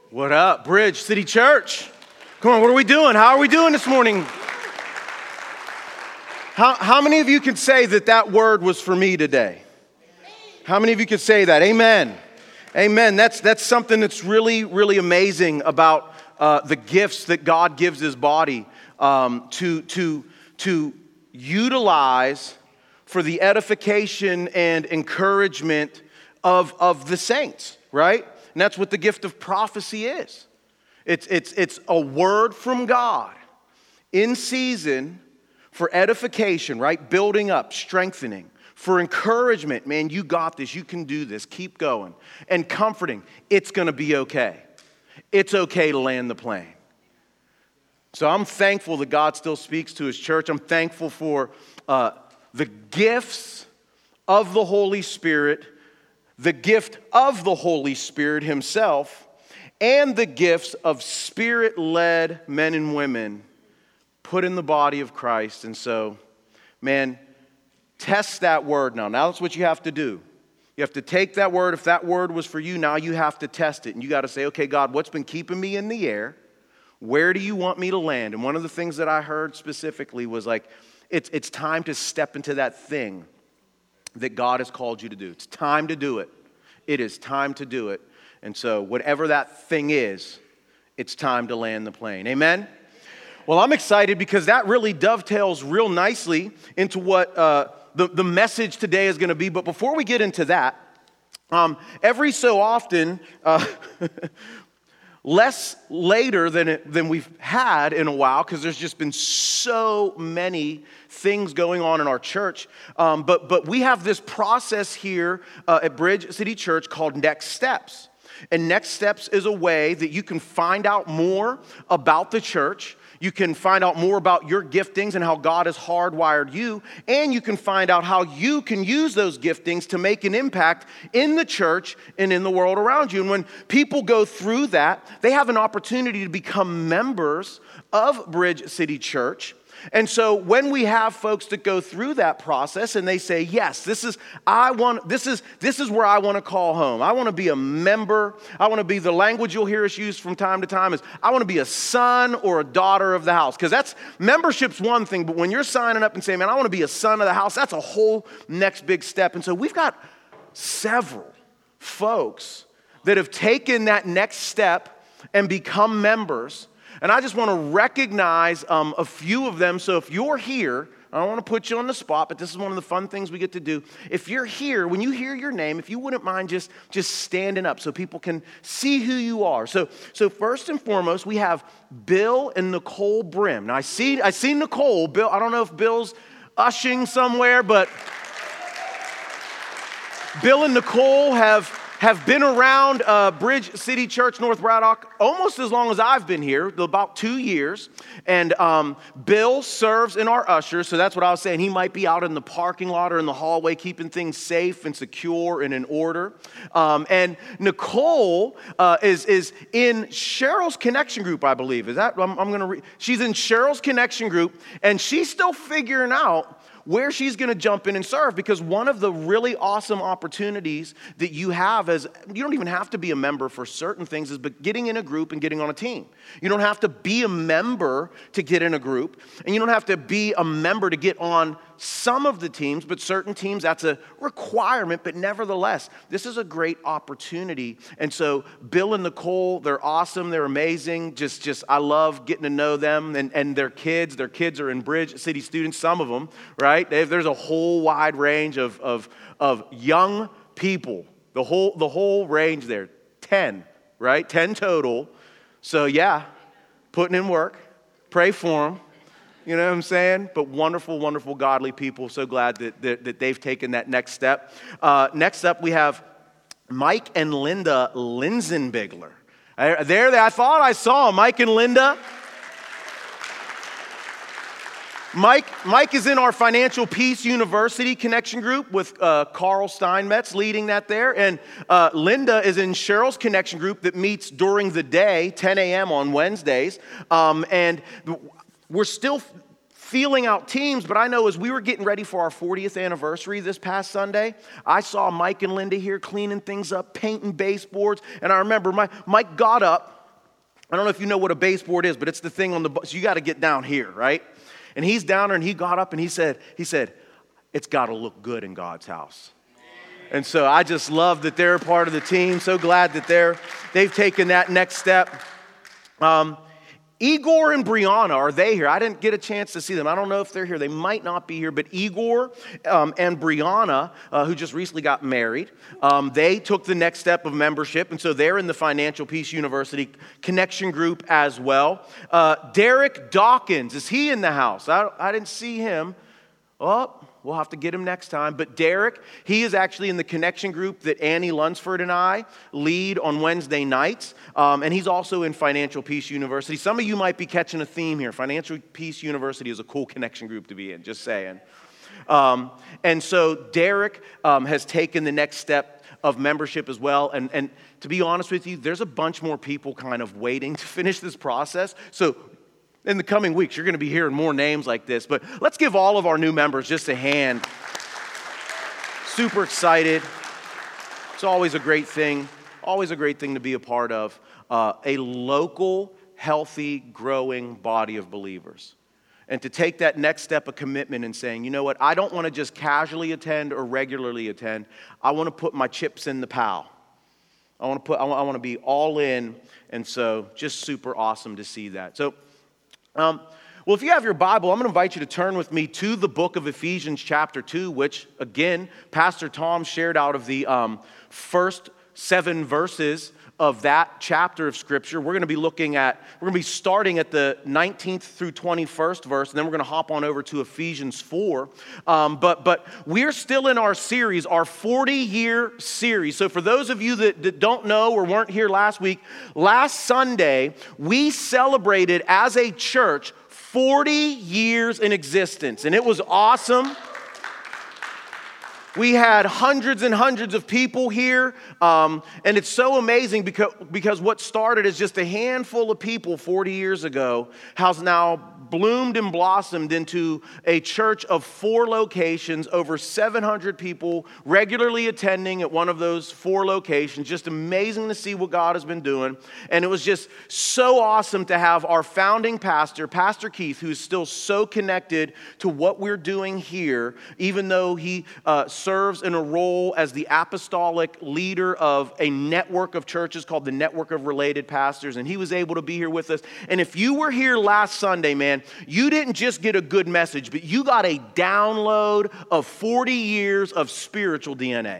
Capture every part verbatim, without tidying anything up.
What up, Bridge City Church? Come on, what are we doing? How are we doing this morning? How, how many of you can say that that word was for me today? How many of you can say that? Amen. Amen. That's, that's something that's really, really amazing about uh, the gifts that God gives His body um, to, to, to utilize for the edification and encouragement of, of the saints, right? And that's what the gift of prophecy is. It's, it's, it's a word from God in season for edification, right? Building up, strengthening, for encouragement. Man, you got this. You can do this. Keep going. And comforting. It's going to be okay. It's okay to land the plane. So I'm thankful that God still speaks to His church. I'm thankful for uh, the gifts of the Holy Spirit, the gift of the Holy Spirit Himself, and the gifts of Spirit-led men and women put in the body of Christ. And so, man, test that word now. Now that's what you have to do. You have to take that word. If that word was for you, now you have to test it. And you got to say, okay, God, what's been keeping me in the air? Where do you want me to land? And one of the things that I heard specifically was like, it's, it's time to step into that thing that God has called you to do. It's time to do it. It is time to do it. And so whatever that thing is, it's time to land the plane. Amen? Well, I'm excited because that really dovetails real nicely into what uh, the, the message today is going to be. But before we get into that, um, every so often, uh, less later than it, than we've had in a while, because there's just been so many things going on in our church. Um, but but we have this process here uh, at Bridge City Church called Next Steps. And Next Steps is a way that you can find out more about the church. You can find out more about your giftings and how God has hardwired you. And you can find out how you can use those giftings to make an impact in the church and in the world around you. And when people go through that, they have an opportunity to become members of Bridge City Church. And so when we have folks that go through that process and they say, yes, this is I want this is this is where I want to call home. I want to be a member. I want to be, the language you'll hear us use from time to time is I want to be a son or a daughter of the house. Because that's, membership's one thing, but when you're signing up and saying, man, I want to be a son of the house, that's a whole next big step. And so we've got several folks that have taken that next step and become members. And I just want to recognize um, a few of them. So if you're here, I don't want to put you on the spot, but this is one of the fun things we get to do. If you're here, when you hear your name, if you wouldn't mind just, just standing up so people can see who you are. So, so first and foremost, we have Bill and Nicole Brim. Now I see, I see Nicole. Bill, I don't know if Bill's ushing somewhere, but Bill and Nicole have... have been around uh, Bridge City Church, North Braddock, almost as long as I've been here, about two years. And um, Bill serves in our ushers, so that's what I was saying. He might be out in the parking lot or in the hallway, keeping things safe and secure and in order. Um, and Nicole uh, is, is in Cheryl's Connection Group, I believe. Is that, I'm, I'm going to read. She's in Cheryl's Connection Group, and she's still figuring out where she's going to jump in and serve, because one of the really awesome opportunities that you have as, you don't even have to be a member for certain things, is but getting in a group and getting on a team. You don't have to be a member to get in a group, and you don't have to be a member to get on some of the teams, but certain teams, that's a requirement. But nevertheless, this is a great opportunity. And so Bill and Nicole, they're awesome. They're amazing. Just, just I love getting to know them and, and their kids. Their kids are in Bridge City students, some of them, right? They, there's a whole wide range of, of, of young people, the whole, the whole range there, ten, right? ten total. So yeah, putting in work, pray for them. You know what I'm saying? But wonderful, wonderful, godly people. So glad that, that, that they've taken that next step. Uh, next up, we have Mike and Linda Linsenbigler. I, there, I thought I saw Mike and Linda. Mike, Mike is in our Financial Peace University Connection Group with uh, Carl Steinmetz leading that there. And uh, Linda is in Cheryl's Connection Group that meets during the day, ten a.m. on Wednesdays. Um, and we're still feeling out teams, but I know as we were getting ready for our fortieth anniversary this past Sunday, I saw Mike and Linda here cleaning things up, painting baseboards, and I remember my, Mike got up I don't know if you know what a baseboard is, but it's the thing on the, so you got to get down here, right? And he's down there and he got up and he said, he said, it's got to look good in God's house. And so I just love that they're a part of the team. So glad that they're, they've taken that next step. Um, Igor and Brianna, are they here? I didn't get a chance to see them. I don't know if they're here. They might not be here. But Igor um, and Brianna, uh, who just recently got married, um, they took the next step of membership. And so they're in the Financial Peace University Connection Group as well. Uh, Derek Dawkins, is he in the house? I, I didn't see him. Oh, we'll have to get him next time. But Derek, he is actually in the connection group that Annie Lunsford and I lead on Wednesday nights. Um, and he's also in Financial Peace University. Some of you might be catching a theme here. Financial Peace University is a cool connection group to be in, just saying. Um, and so Derek um, has taken the next step of membership as well. And, and to be honest with you, there's a bunch more people kind of waiting to finish this process. So in the coming weeks, you're going to be hearing more names like this. But let's give all of our new members just a hand. Super excited. It's always a great thing. Always a great thing to be a part of. Uh, a local, healthy, growing body of believers. And to take that next step of commitment and saying, you know what, I don't want to just casually attend or regularly attend. I want to put my chips in the pile. I want to put. I want to be all in. And so just super awesome to see that. So, Um, well, if you have your Bible, I'm going to invite you to turn with me to the book of Ephesians chapter two, which, again, Pastor Tom shared out of the um, first seven verses of that chapter of Scripture. We're going to be looking at, we're going to be starting at the nineteenth through twenty-first verse, and then we're going to hop on over to Ephesians four. Um, but, but we're still in our series, our forty-year series. So for those of you that, that don't know or weren't here last week, last Sunday, we celebrated as a church forty years in existence, and it was awesome. We had hundreds and hundreds of people here, um, and it's so amazing because, because what started as just a handful of people forty years ago has now bloomed and blossomed into a church of four locations, over seven hundred people regularly attending at one of those four locations. Just amazing to see what God has been doing. And it was just so awesome to have our founding pastor, Pastor Keith, who's still so connected to what we're doing here, even though he uh, serves in a role as the apostolic leader of a network of churches called the Network of Related Pastors. And he was able to be here with us. And if you were here last Sunday, man, you didn't just get a good message, but you got a download of forty years of spiritual D N A.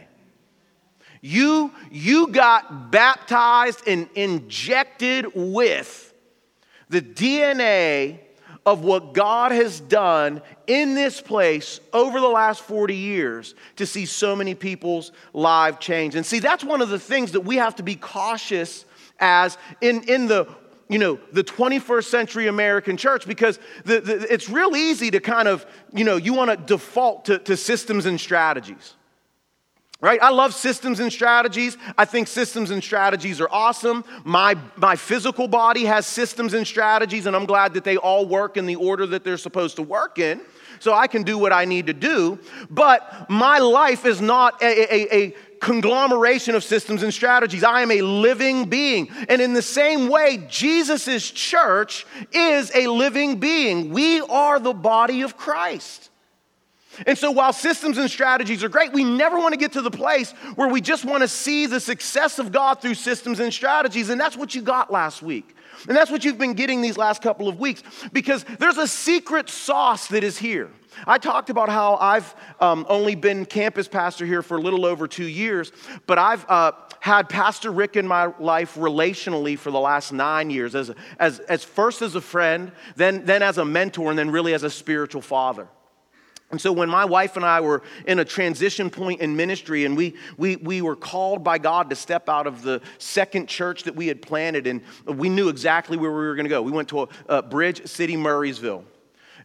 You, you got baptized and injected with the D N A of what God has done in this place over the last forty years to see so many people's lives change. And see, that's one of the things that we have to be cautious as in, in the you know, the twenty-first century American church, because the, the, it's real easy to kind of, you know, you want to default to, to systems and strategies, right? I love systems and strategies. I think systems and strategies are awesome. My, my physical body has systems and strategies, and I'm glad that they all work in the order that they're supposed to work in, so I can do what I need to do. But my life is not a, a, a conglomeration of systems and strategies. I am a living being. And in the same way, Jesus' church is a living being. We are the body of Christ. And so while systems and strategies are great, we never want to get to the place where we just want to see the success of God through systems and strategies. And that's what you got last week. And that's what you've been getting these last couple of weeks, because there's a secret sauce that is here. I talked about how I've um, only been campus pastor here for a little over two years, but I've uh, had Pastor Rick in my life relationally for the last nine years, as, as, as first as a friend, then, then as a mentor, and then really as a spiritual father. And so when my wife and I were in a transition point in ministry, and we we we were called by God to step out of the second church that we had planted, and we knew exactly where we were going to go. We went to a, a Bridge City, Murraysville.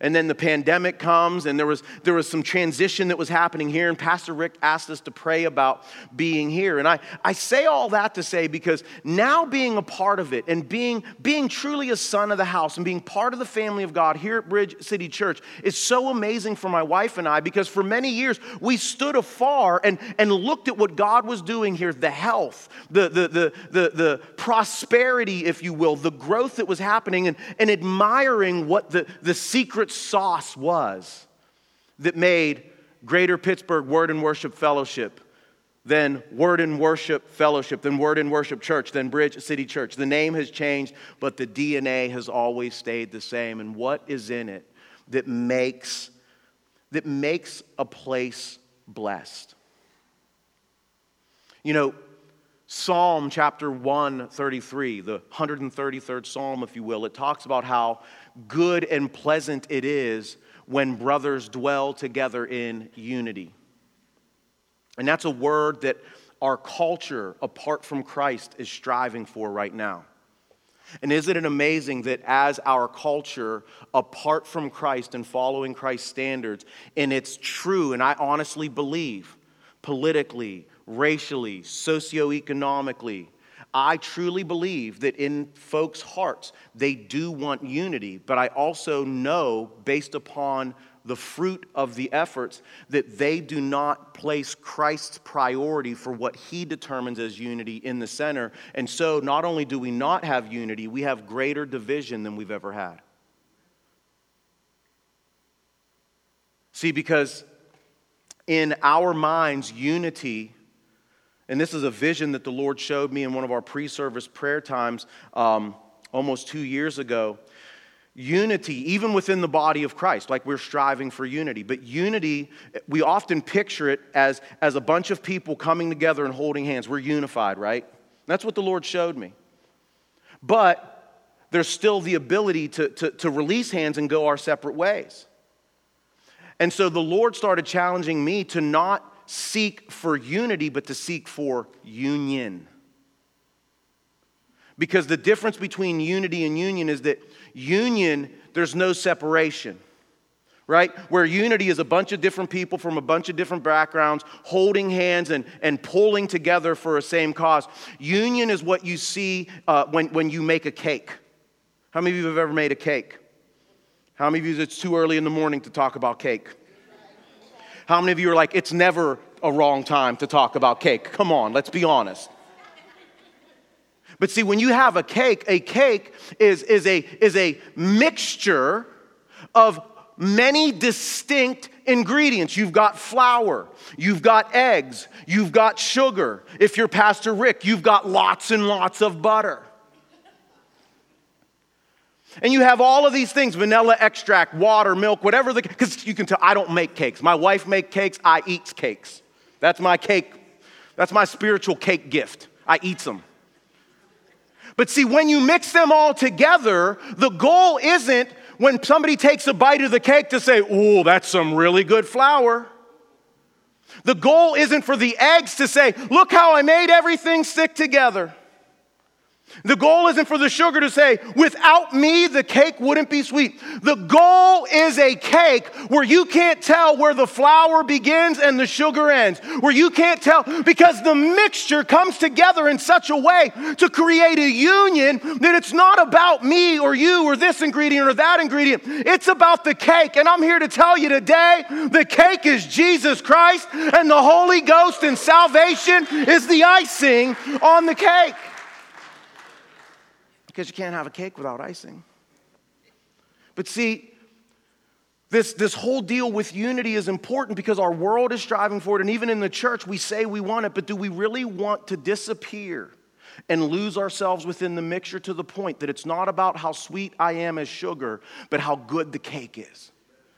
And then the pandemic comes, and there was there was some transition that was happening here, and Pastor Rick asked us to pray about being here. And I, I say all that to say, because now being a part of it and being, being truly a son of the house and being part of the family of God here at Bridge City Church is so amazing for my wife and I, because for many years we stood afar and, and looked at what God was doing here, the health, the, the, the, the, the prosperity, if you will, the growth that was happening, and, and admiring what the, the secret sauce was that made Greater Pittsburgh Word and Worship Fellowship, then Word and Worship Fellowship, then Word and Worship Church, then Bridge City Church. The name has changed, but the D N A has always stayed the same. And what is in it that makes, that makes a place blessed? You know, Psalm chapter one thirty-three, the one hundred thirty-third Psalm, if you will, it talks about how good and pleasant it is when brothers dwell together in unity. And that's a word that our culture, apart from Christ, is striving for right now. And isn't it amazing that as our culture, apart from Christ and following Christ's standards, and it's true, and I honestly believe, politically, racially, socioeconomically, I truly believe that in folks' hearts, they do want unity. But I also know, based upon the fruit of the efforts, that they do not place Christ's priority for what he determines as unity in the center. And so not only do we not have unity, we have greater division than we've ever had. See, because in our minds, unity, and this is a vision that the Lord showed me in one of our pre-service prayer times um, almost two years ago. Unity, even within the body of Christ, like we're striving for unity. But unity, we often picture it as, as a bunch of people coming together and holding hands. We're unified, right? That's what the Lord showed me. But there's still the ability to, to, to release hands and go our separate ways. And so the Lord started challenging me to not seek for unity, but to seek for union. Because the difference between unity and union is that union, there's no separation, right? Where unity is a bunch of different people from a bunch of different backgrounds holding hands and, and pulling together for a same cause. Union is what you see uh, when, when you make a cake. How many of you have ever made a cake? How many of you, it's too early in the morning to talk about cake? How many of you are like, it's never a wrong time to talk about cake? Come on, let's be honest. But see, when you have a cake, a cake is, is, a, is a mixture of many distinct ingredients. You've got flour, you've got eggs, you've got sugar. If you're Pastor Rick, you've got lots and lots of butter. And you have all of these things, vanilla extract, water, milk, whatever the, because you can tell, I don't make cakes. My wife makes cakes, I eat cakes. That's my cake, that's my spiritual cake gift. I eat them. But see, when you mix them all together, the goal isn't when somebody takes a bite of the cake to say, oh, that's some really good flour. The goal isn't for the eggs to say, look how I made everything stick together. The goal isn't for the sugar to say, without me, the cake wouldn't be sweet. The goal is a cake where you can't tell where the flour begins and the sugar ends. Where you can't tell, because the mixture comes together in such a way to create a union that it's not about me or you or this ingredient or that ingredient. It's about the cake. And I'm here to tell you today, the cake is Jesus Christ, and the Holy Ghost and salvation is the icing on the cake. Because you can't have a cake without icing. But see, this, this whole deal with unity is important because our world is striving for it. And even in the church, we say we want it. But do we really want to disappear and lose ourselves within the mixture to the point that it's not about how sweet I am as sugar, but how good the cake is?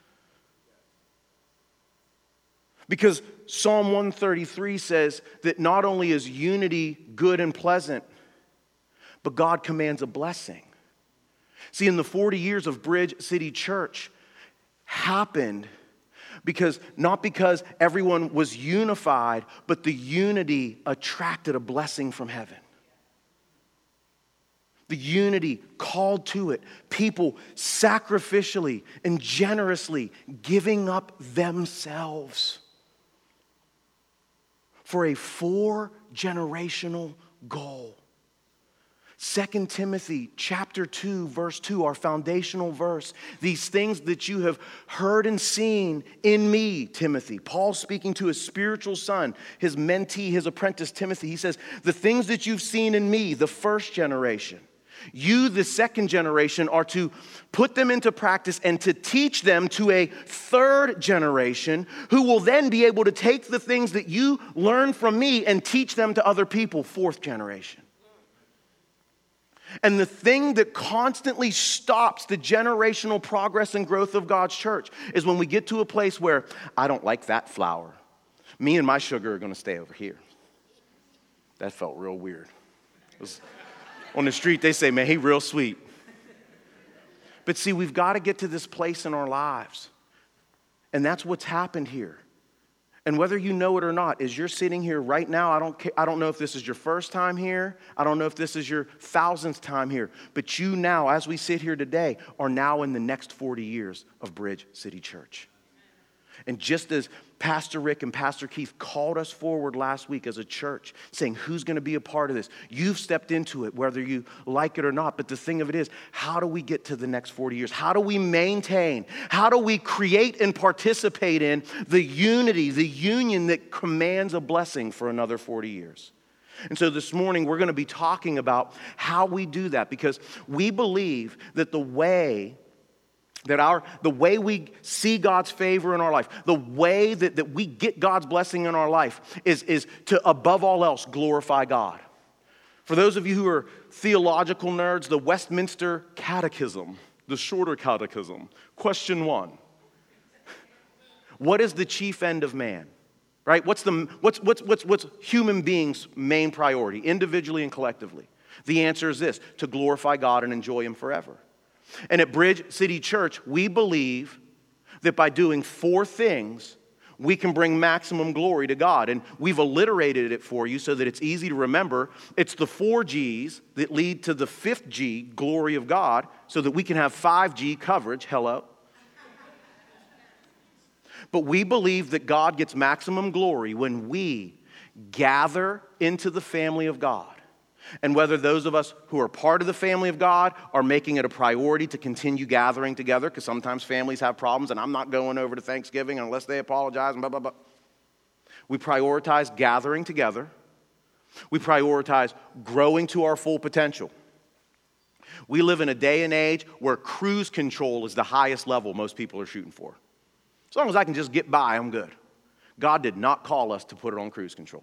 Because Psalm one thirty-three says that not only is unity good and pleasant, but God commands a blessing. See, in the forty years of Bridge City Church happened because, not because everyone was unified, but the unity attracted a blessing from heaven. The unity called to it. People sacrificially and generously giving up themselves for a four-generational goal. Second Timothy chapter two, verse two, our foundational verse. These things that you have heard and seen in me, Timothy. Paul speaking to his spiritual son, his mentee, his apprentice Timothy. He says, the things that you've seen in me, the first generation. You, the second generation, are to put them into practice and to teach them to a third generation who will then be able to take the things that you learned from me and teach them to other people, fourth generation. And the thing that constantly stops the generational progress and growth of God's church is when we get to a place where I don't like that flour. Me and my sugar are going to stay over here. That felt real weird. It was, on the street, they say, man, he real sweet. But see, we've got to get to this place in our lives. And that's what's happened here. And whether you know it or not, as you're sitting here right now, I don't, I don't know if this is your first time here. I don't know if this is your thousandth time here. But you now, as we sit here today, are now in the next forty years of Bridge City Church. And just as Pastor Rick and Pastor Keith called us forward last week as a church, saying, who's going to be a part of this? You've stepped into it, whether you like it or not. But the thing of it is, how do we get to the next forty years? How do we maintain? How do we create and participate in the unity, the union that commands a blessing for another forty years? And so this morning, we're going to be talking about how we do that, because we believe that the way That our the way we see God's favor in our life, the way that, that we get God's blessing in our life is, is to, above all else, glorify God. For those of you who are theological nerds, the Westminster Catechism, the shorter catechism, question one. What is the chief end of man? Right? What's the what's what's what's what's human beings' main priority, individually and collectively? The answer is this: to glorify God and enjoy Him forever. And at Bridge City Church, we believe that by doing four things, we can bring maximum glory to God. And we've alliterated it for you so that it's easy to remember. It's the four G's that lead to the fifth G, glory of God, so that we can have five G coverage. Hello. But we believe that God gets maximum glory when we gather into the family of God. And whether those of us who are part of the family of God are making it a priority to continue gathering together, because sometimes families have problems, and I'm not going over to Thanksgiving unless they apologize and blah, blah, blah. We prioritize gathering together. We prioritize growing to our full potential. We live in a day and age where cruise control is the highest level most people are shooting for. As long as I can just get by, I'm good. God did not call us to put it on cruise control.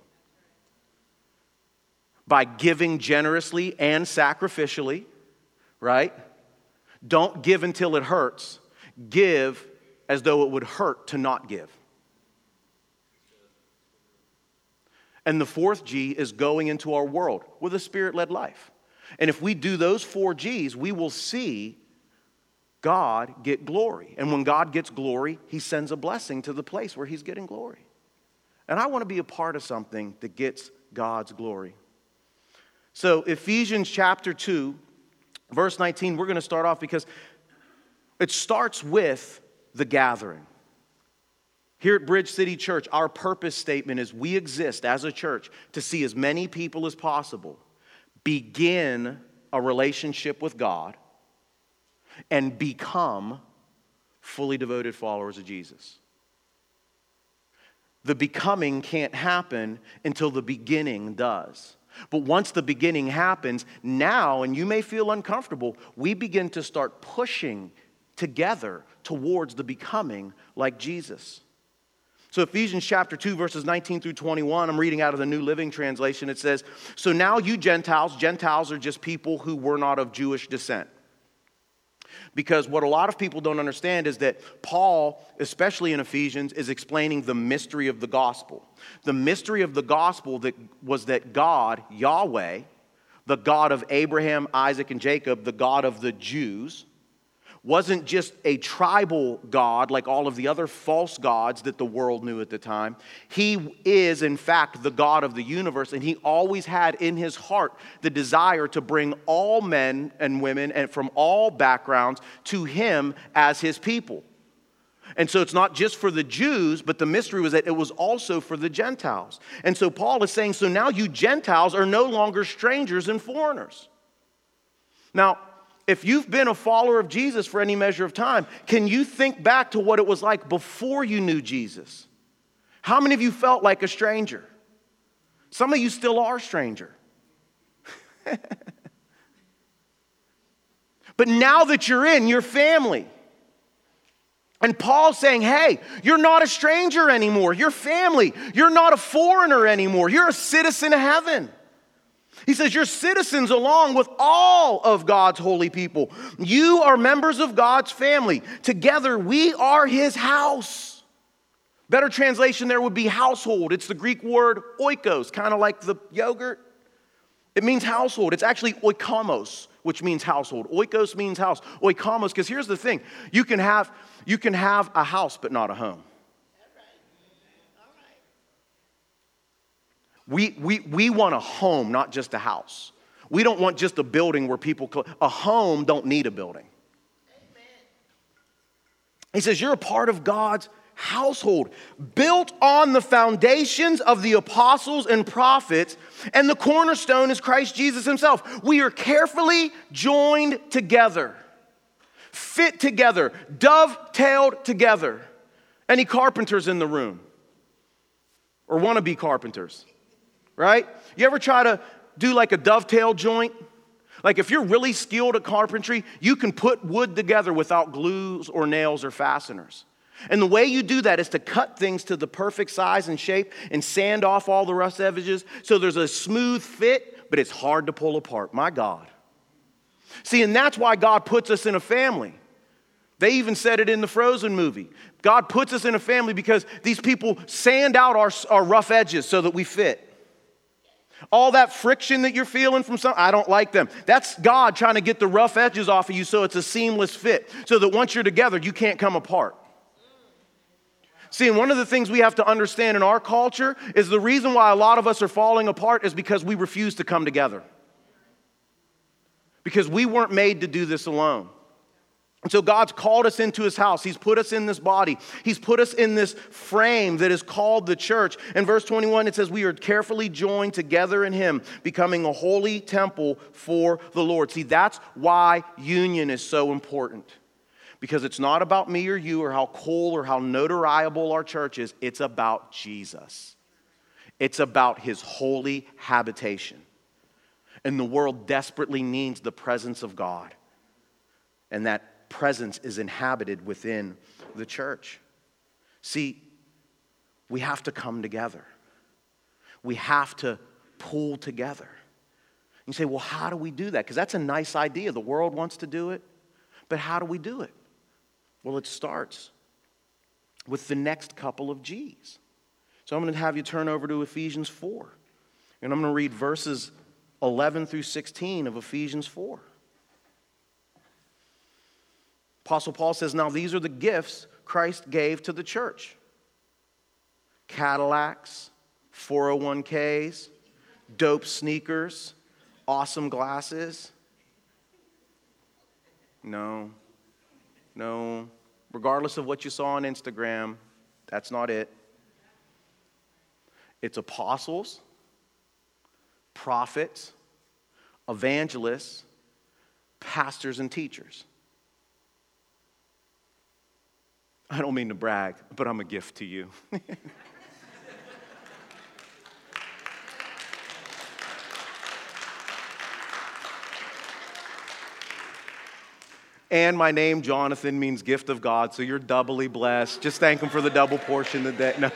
By giving generously and sacrificially, right? Don't give until it hurts. Give as though it would hurt to not give. And the fourth G is going into our world with a Spirit-led life. And if we do those four G's, we will see God get glory. And when God gets glory, He sends a blessing to the place where He's getting glory. And I want to be a part of something that gets God's glory. So Ephesians chapter two, verse nineteen, we're going to start off because it starts with the gathering. Here at Bridge City Church, our purpose statement is we exist as a church to see as many people as possible begin a relationship with God and become fully devoted followers of Jesus. The becoming can't happen until the beginning does. But once the beginning happens, now, and you may feel uncomfortable, we begin to start pushing together towards the becoming like Jesus. So Ephesians chapter two, verses nineteen through twenty-one, I'm reading out of the New Living Translation. It says, so now you Gentiles, Gentiles are just people who were not of Jewish descent. Because what a lot of people don't understand is that Paul, especially in Ephesians, is explaining the mystery of the gospel. The mystery of the gospel that was that God, Yahweh, the God of Abraham, Isaac, and Jacob, the God of the Jews, wasn't just a tribal God like all of the other false gods that the world knew at the time. He is, in fact, the God of the universe, and he always had in his heart the desire to bring all men and women and from all backgrounds to him as his people. And so it's not just for the Jews, but the mystery was that it was also for the Gentiles. And so Paul is saying, so now you Gentiles are no longer strangers and foreigners. Now, if you've been a follower of Jesus for any measure of time, can you think back to what it was like before you knew Jesus? How many of you felt like a stranger? Some of you still are a stranger. But now that you're in, you're family. And Paul's saying, hey, you're not a stranger anymore. You're family. You're not a foreigner anymore. You're a citizen of heaven. He says, you're citizens along with all of God's holy people. You are members of God's family. Together, we are his house. Better translation there would be household. It's the Greek word oikos, kind of like the yogurt. It means household. It's actually oikamos, which means household. Oikos means house. Oikamos, because here's the thing. You can have, you can have a house, but not a home. We, we, we want a home, not just a house. We don't want just a building where people, a home don't need a building. Amen. He says, you're a part of God's household, built on the foundations of the apostles and prophets, and the cornerstone is Christ Jesus himself. We are carefully joined together, fit together, dovetailed together. Any carpenters in the room? Or wannabe carpenters? Right? You ever try to do like a dovetail joint? Like if you're really skilled at carpentry, you can put wood together without glues or nails or fasteners. And the way you do that is to cut things to the perfect size and shape and sand off all the rough edges so there's a smooth fit, but it's hard to pull apart. My God. See, and that's why God puts us in a family. They even said it in the Frozen movie. God puts us in a family because these people sand out our, our rough edges so that we fit. All that friction that you're feeling from some, I don't like them. That's God trying to get the rough edges off of you so it's a seamless fit, so that once you're together, you can't come apart. See, and one of the things we have to understand in our culture is the reason why a lot of us are falling apart is because we refuse to come together. Because we weren't made to do this alone. And so God's called us into his house. He's put us in this body. He's put us in this frame that is called the church. In verse twenty-one, it says, we are carefully joined together in him, becoming a holy temple for the Lord. See, that's why union is so important. Because it's not about me or you or how cool or how notoriable our church is. It's about Jesus. It's about his holy habitation. And the world desperately needs the presence of God. And that presence is inhabited within the church. See, we have to come together. We have to pull together. You say, well, how do we do that? Because that's a nice idea. The world wants to do it. But how do we do it? Well, it starts with the next couple of G's. So I'm going to have you turn over to Ephesians four. And I'm going to read verses eleven through sixteen of Ephesians four. Apostle Paul says, now these are the gifts Christ gave to the church. Cadillacs, four oh one k's, dope sneakers, awesome glasses. No, no. Regardless of what you saw on Instagram, that's not it. It's apostles, prophets, evangelists, pastors, and teachers. I don't mean to brag, but I'm a gift to you. And my name, Jonathan, means gift of God, so you're doubly blessed. Just thank him for the double portion today. No.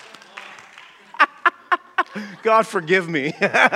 God forgive me.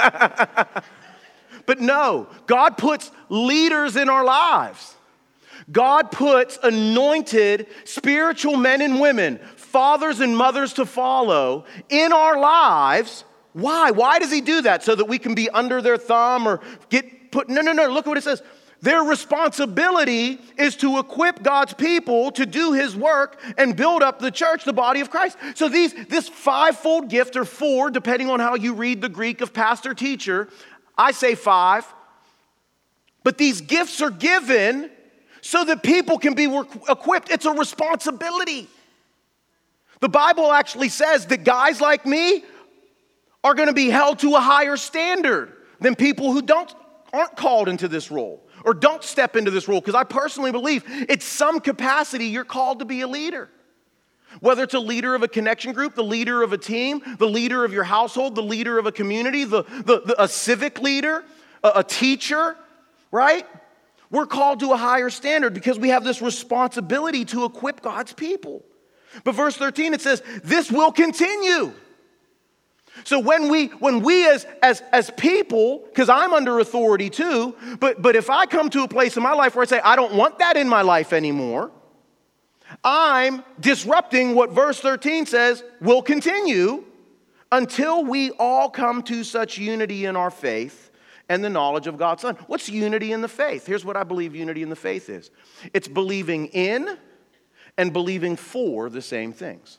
But no, God puts leaders in our lives. God puts anointed spiritual men and women, fathers and mothers to follow in our lives. Why? Why does he do that? So that we can be under their thumb or get put, no, no, no, look at what it says. Their responsibility is to equip God's people to do his work and build up the church, the body of Christ. So these, this fivefold gift, or four, depending on how you read the Greek of pastor, teacher, I say five. But these gifts are given so that people can be equipped. It's a responsibility. The Bible actually says that guys like me are going to be held to a higher standard than people who don't aren't called into this role or don't step into this role, because I personally believe it's some capacity you're called to be a leader. Whether it's a leader of a connection group, the leader of a team, the leader of your household, the leader of a community, the, the, the a civic leader, a, a teacher, right? We're called to a higher standard because we have this responsibility to equip God's people. But verse thirteen, it says, this will continue. So when we when we as as as people, because I'm under authority too, but but if I come to a place in my life where I say, I don't want that in my life anymore, I'm disrupting what verse thirteen says will continue until we all come to such unity in our faith and the knowledge of God's Son. What's unity in the faith? Here's what I believe unity in the faith is. It's believing in and believing for the same things.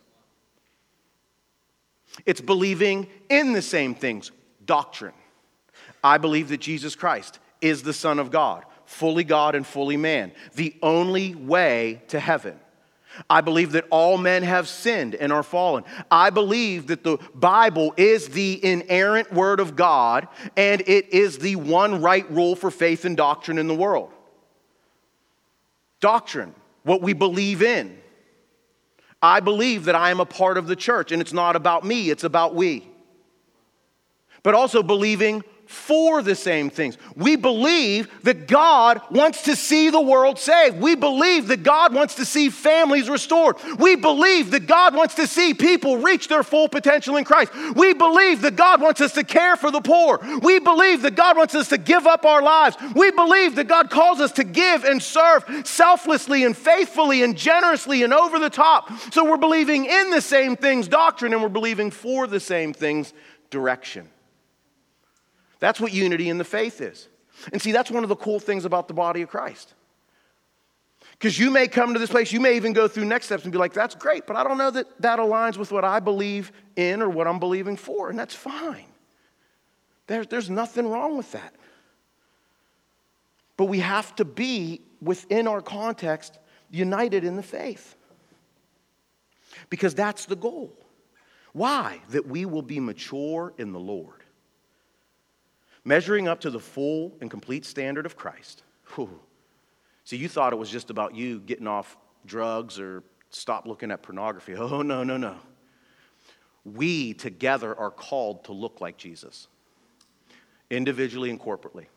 It's believing in the same things. Doctrine. I believe that Jesus Christ is the Son of God, fully God and fully man, the only way to heaven. I believe that all men have sinned and are fallen. I believe that the Bible is the inerrant word of God, and it is the one right rule for faith and doctrine in the world. Doctrine, what we believe in. I believe that I am a part of the church, and it's not about me, it's about we. But also believing for the same things. We believe that God wants to see the world saved. We believe that God wants to see families restored. We believe that God wants to see people reach their full potential in Christ. We believe that God wants us to care for the poor. We believe that God wants us to give up our lives. We believe that God calls us to give and serve selflessly and faithfully and generously and over the top. So we're believing in the same things, doctrine, and we're believing for the same things, direction. That's what unity in the faith is. And see, that's one of the cool things about the body of Christ. Because you may come to this place, you may even go through next steps and be like, that's great, but I don't know that that aligns with what I believe in or what I'm believing for, and that's fine. There's, there's nothing wrong with that. But we have to be, within our context, united in the faith. Because that's the goal. Why? That we will be mature in the Lord. Measuring up to the full and complete standard of Christ. Whew. See, you thought it was just about you getting off drugs or stop looking at pornography. Oh, no, no, no. We together are called to look like Jesus. Individually and corporately.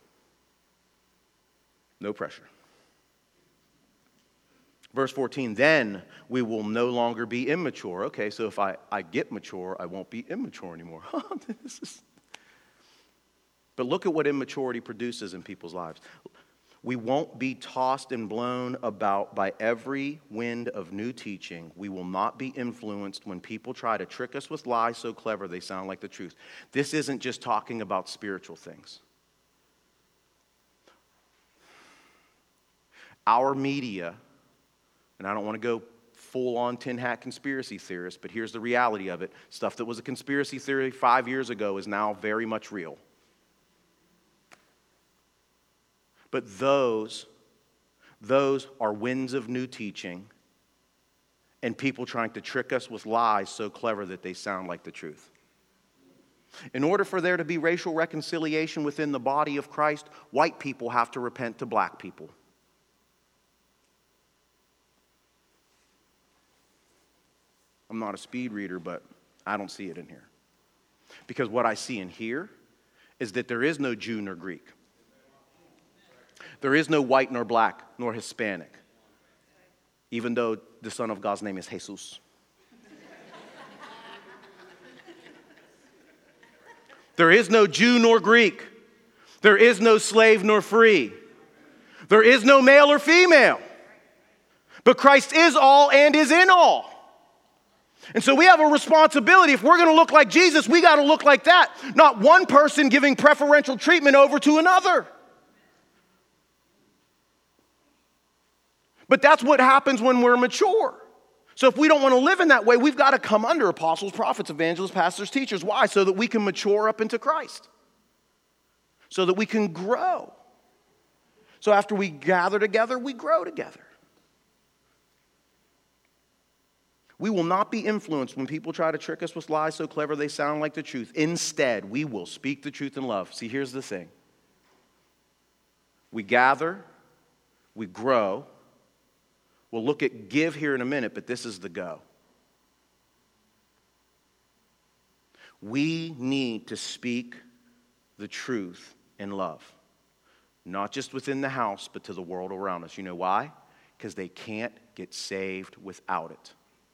No pressure. Verse fourteen, then we will no longer be immature. Okay, so if I, I get mature, I won't be immature anymore. This is... But look at what immaturity produces in people's lives. We won't be tossed and blown about by every wind of new teaching. We will not be influenced when people try to trick us with lies so clever they sound like the truth. This isn't just talking about spiritual things. Our media, and I don't want to go full-on tin hat conspiracy theorist, but here's the reality of it. Stuff that was a conspiracy theory five years ago is now very much real. But those, those are winds of new teaching and people trying to trick us with lies so clever that they sound like the truth. In order for there to be racial reconciliation within the body of Christ, white people have to repent to black people. I'm not a speed reader, but I don't see it in here. Because what I see in here is that there is no Jew nor Greek. There is no white nor black nor Hispanic, even though the Son of God's name is Jesus. There is no Jew nor Greek. There is no slave nor free. There is no male or female. But Christ is all and is in all. And so we have a responsibility. If we're going to look like Jesus, we got to look like that. Not one person giving preferential treatment over to another. But that's what happens when we're mature. So if we don't want to live in that way, we've got to come under apostles, prophets, evangelists, pastors, teachers. Why? So that we can mature up into Christ. So that we can grow. So after we gather together, we grow together. We will not be influenced when people try to trick us with lies so clever they sound like the truth. Instead, we will speak the truth in love. See, here's the thing. We gather, we grow. We'll look at give here in a minute, but this is the go. We need to speak the truth in love. Not just within the house, but to the world around us. You know why? Because they can't get saved without it.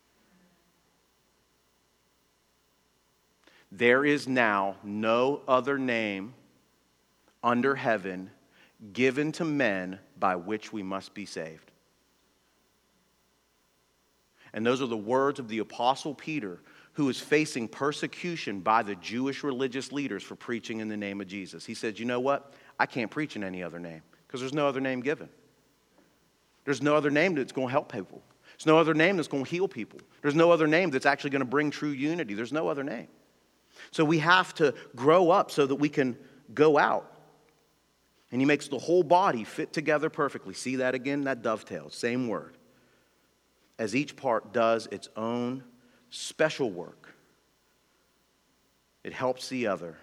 There is now no other name under heaven given to men by which we must be saved. And those are the words of the Apostle Peter, who is facing persecution by the Jewish religious leaders for preaching in the name of Jesus. He said, you know what? I can't preach in any other name because there's no other name given. There's no other name that's going to help people. There's no other name that's going to heal people. There's no other name that's actually going to bring true unity. There's no other name. So we have to grow up so that we can go out. And he makes the whole body fit together perfectly. See that again? That dovetail, same word. As each part does its own special work, it helps the other.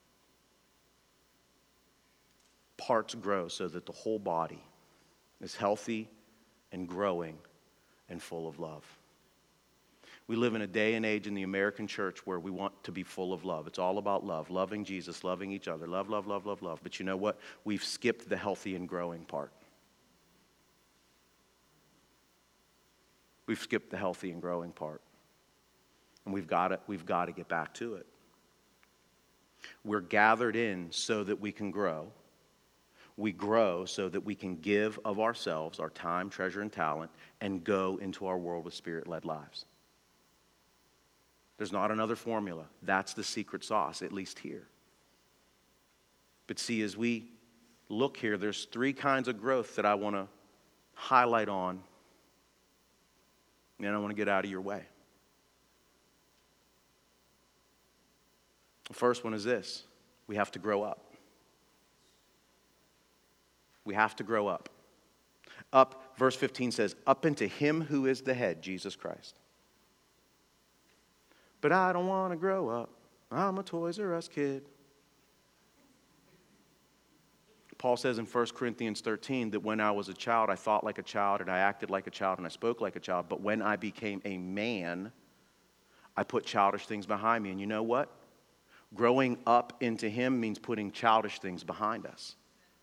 Parts grow so that the whole body is healthy and growing and full of love. We live in a day and age in the American church where we want to be full of love. It's all about love, loving Jesus, loving each other, love, love, love, love, love. But you know what? We've skipped the healthy and growing part. We've skipped the healthy and growing part. And we've got to, we've got to get back to it. We're gathered in so that we can grow. We grow so that we can give of ourselves, our time, treasure, and talent, and go into our world with Spirit-led lives. There's not another formula. That's the secret sauce, at least here. But see, as we look here, there's three kinds of growth that I want to highlight on. And I want to get out of your way. The first one is this. We have to grow up. We have to grow up. Up, verse fifteen says, up into him who is the head, Jesus Christ. But I don't want to grow up. I'm a Toys R Us kid. Paul says in First Corinthians thirteen that when I was a child, I thought like a child, and I acted like a child, and I spoke like a child. But when I became a man, I put childish things behind me. And you know what? Growing up into him means putting childish things behind us.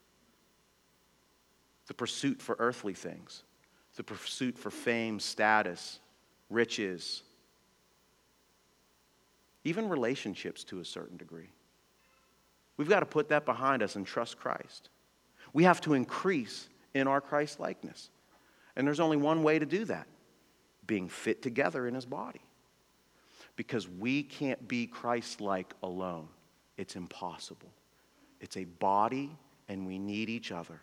The pursuit for earthly things. The pursuit for fame, status, riches. Even relationships to a certain degree. We've got to put that behind us and trust Christ. We have to increase in our Christ-likeness. And there's only one way to do that. Being fit together in his body. Because we can't be Christ-like alone. It's impossible. It's a body and we need each other.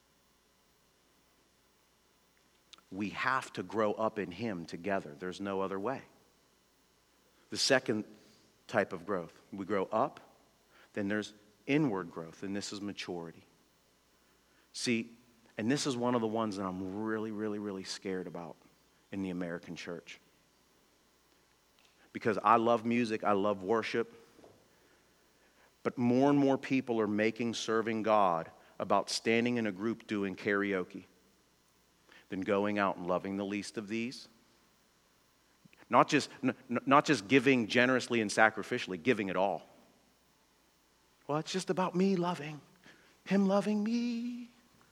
We have to grow up in him together. There's no other way. The second type of growth, we grow up, then there's inward growth, and this is maturity. See, and this is one of the ones that I'm really, really, really scared about in the American church. Because I love music, I love worship, but more and more people are making serving God about standing in a group doing karaoke than going out and loving the least of these. Not just, n- not just giving generously and sacrificially, giving it all. Well, it's just about me loving, him loving me.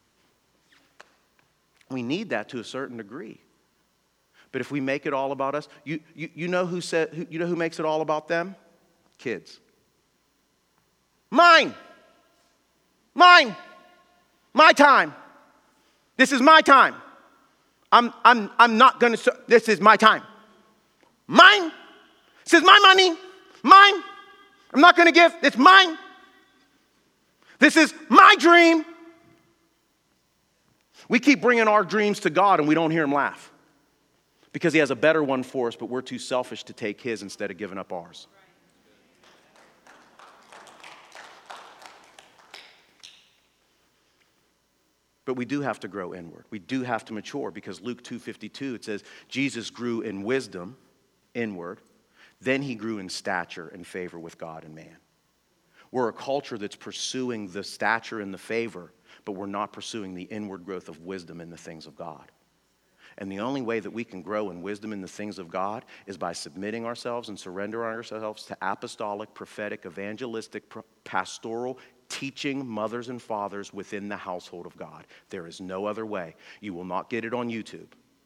We need that to a certain degree. But if we make it all about us, you, you, you know who said, who, you know who makes it all about them? Kids. Mine. Mine. My time. This is my time. I'm, I'm, I'm not going to, this is my time. Mine. This is my money. Mine. I'm not going to give. It's mine. This is my dream. We keep bringing our dreams to God and we don't hear him laugh because he has a better one for us, but we're too selfish to take his instead of giving up ours. But we do have to grow inward. We do have to mature because Luke two fifty-two, it says, Jesus grew in wisdom, inward. Then he grew in stature and favor with God and man. We're a culture that's pursuing the stature and the favor, but we're not pursuing the inward growth of wisdom in the things of God. And the only way that we can grow in wisdom in the things of God is by submitting ourselves and surrendering ourselves to apostolic, prophetic, evangelistic, pastoral, teaching mothers and fathers within the household of God. There is no other way. You will not get it on YouTube.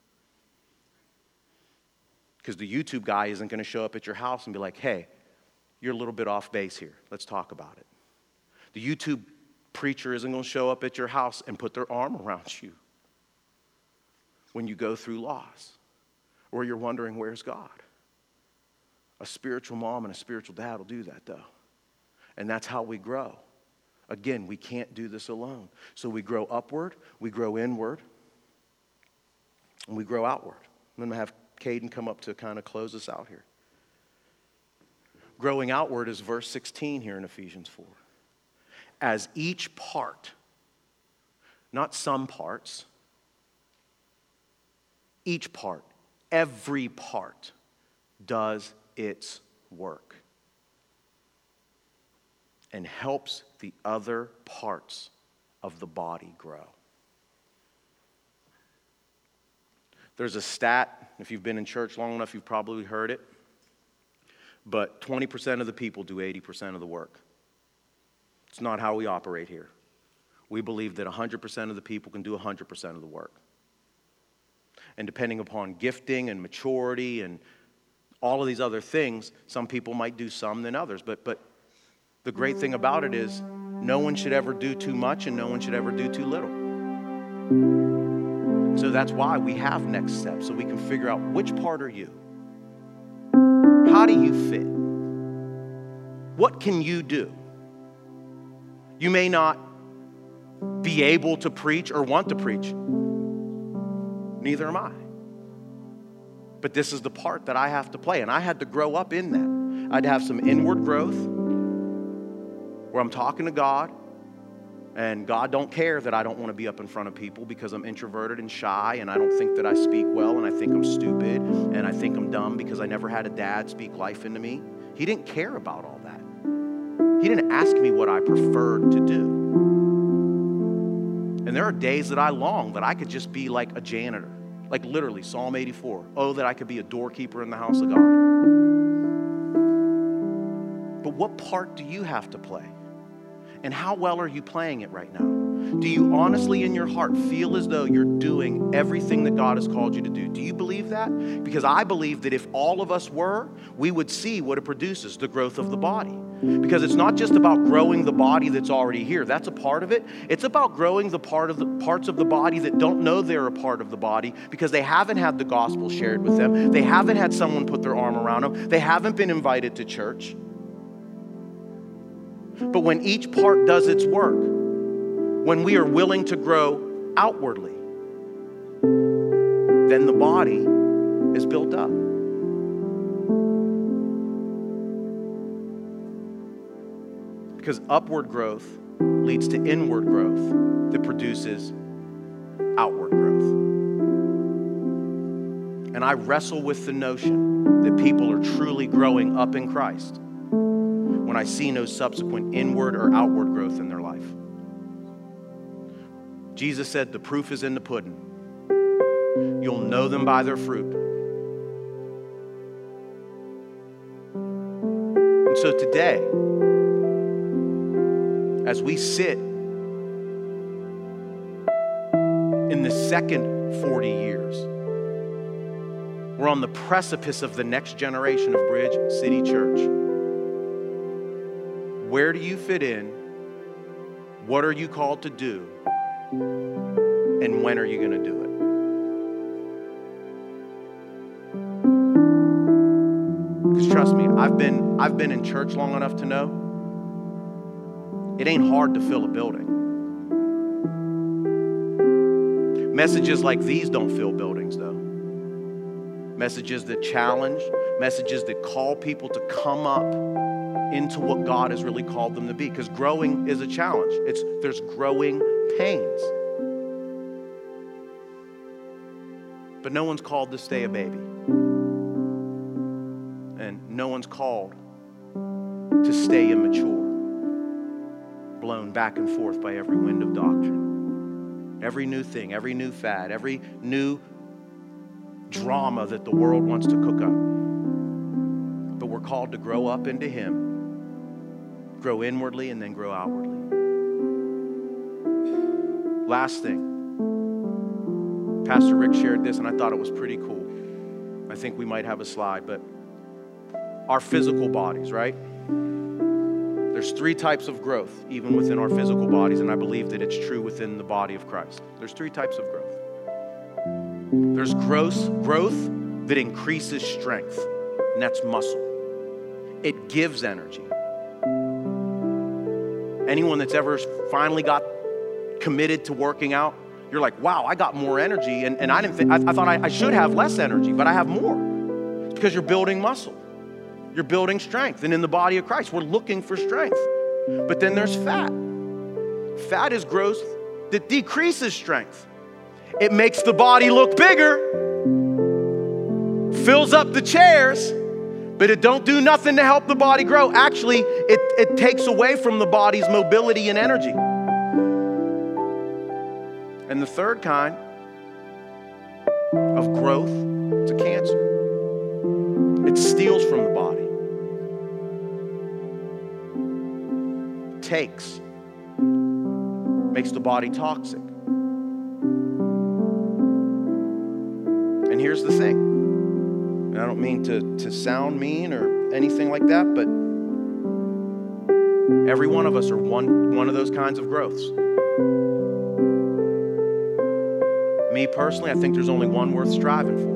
Because the YouTube guy isn't going to show up at your house and be like, hey, you're a little bit off base here. Let's talk about it. The YouTube preacher isn't going to show up at your house and put their arm around you when you go through loss or you're wondering, where's God? A spiritual mom and a spiritual dad will do that, though. And that's how we grow. Again, we can't do this alone. So we grow upward, we grow inward, and we grow outward. I'm going to have Caden come up to kind of close us out here. Growing outward is verse sixteen here in Ephesians four. As each part, not some parts, each part, every part does its work and helps the other parts of the body grow. There's a stat, if you've been in church long enough, you've probably heard it, but twenty percent of the people do eighty percent of the work. It's not how we operate here. We believe that one hundred percent of the people can do one hundred percent of the work. And depending upon gifting and maturity and all of these other things, some people might do some than others. But, but the great thing about it is no one should ever do too much and no one should ever do too little. So that's why we have next steps, so we can figure out which part are you? How do you fit? What can you do? You may not be able to preach or want to preach. Neither am I. But this is the part that I have to play, and I had to grow up in that. I'd have some inward growth where I'm talking to God, and God don't care that I don't want to be up in front of people because I'm introverted and shy, and I don't think that I speak well, and I think I'm stupid, and I think I'm dumb because I never had a dad speak life into me. He didn't care about all that. He didn't ask me what I preferred to do. And there are days that I long that I could just be like a janitor, like literally Psalm eighty-four. Oh, that I could be a doorkeeper in the house of God. But what part do you have to play? And how well are you playing it right now? Do you honestly in your heart feel as though you're doing everything that God has called you to do? Do you believe that? Because I believe that if all of us were, we would see what it produces, the growth of the body. Because it's not just about growing the body that's already here. That's a part of it. It's about growing the part of the parts of the body that don't know they're a part of the body because they haven't had the gospel shared with them. They haven't had someone put their arm around them. They haven't been invited to church. But when each part does its work, when we are willing to grow outwardly, then the body is built up. Because upward growth leads to inward growth that produces outward growth. And I wrestle with the notion that people are truly growing up in Christ when I see no subsequent inward or outward growth in their life. Jesus said, the proof is in the pudding. You'll know them by their fruit. And so today, as we sit in the second forty years, we're on the precipice of the next generation of Bridge City Church. Where do you fit in? What are you called to do? And when are you going to do it? Because trust me, I've been, I've been in church long enough to know it ain't hard to fill a building. Messages like these don't fill buildings, though. Messages that challenge, messages that call people to come up into what God has really called them to be. Because growing is a challenge. It's, there's growing pains. But no one's called to stay a baby. And no one's called to stay immature, blown back and forth by every wind of doctrine. Every new thing, every new fad, every new drama that the world wants to cook up. But we're called to grow up into Him, grow inwardly and then grow outwardly. Last thing, Pastor Rick shared this and I thought it was pretty cool. I think we might have a slide, but our physical bodies, right? There's three types of growth, even within our physical bodies, and I believe that it's true within the body of Christ. There's three types of growth. There's gross growth that increases strength, and that's muscle. It gives energy. Anyone that's ever finally got committed to working out, you're like, wow, I got more energy, and, and I didn't think, I, I thought I, I should have less energy, but I have more. It's because you're building muscle. You're building strength. And in the body of Christ, we're looking for strength. But then there's fat. Fat is growth that decreases strength. It makes the body look bigger, fills up the chairs, but it don't do nothing to help the body grow. Actually, it, it takes away from the body's mobility and energy. And the third kind of growth, it's a cancer. It steals from the body. Takes. Makes the body toxic. And here's the thing. And I don't mean to, to sound mean or anything like that, but every one of us are one, one of those kinds of growths. Me personally, I think there's only one worth striving for.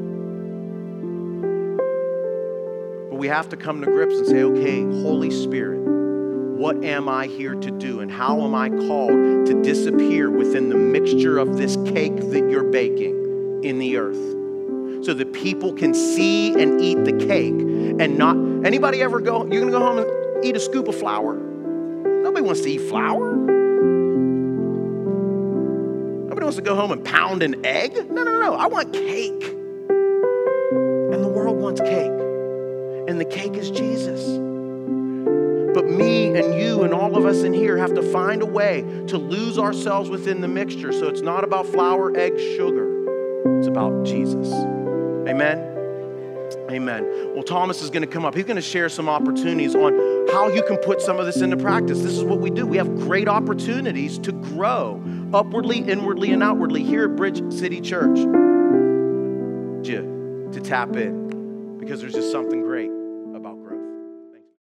But we have to come to grips and say, okay, Holy Spirit, what am I here to do? And how am I called to disappear within the mixture of this cake that you're baking in the earth? So that people can see and eat the cake and not, anybody ever go, you're going to go home and eat a scoop of flour? Nobody wants to eat flour. Nobody wants to go home and pound an egg. No, no, no, I want cake. And the world wants cake. And the cake is Jesus. But me and you and all of us in here have to find a way to lose ourselves within the mixture. So it's not about flour, eggs, sugar. It's about Jesus. Amen? Amen. Well, Thomas is going to come up. He's going to share some opportunities on how you can put some of this into practice. This is what we do. We have great opportunities to grow upwardly, inwardly, and outwardly here at Bridge City Church. To tap in because there's just something great.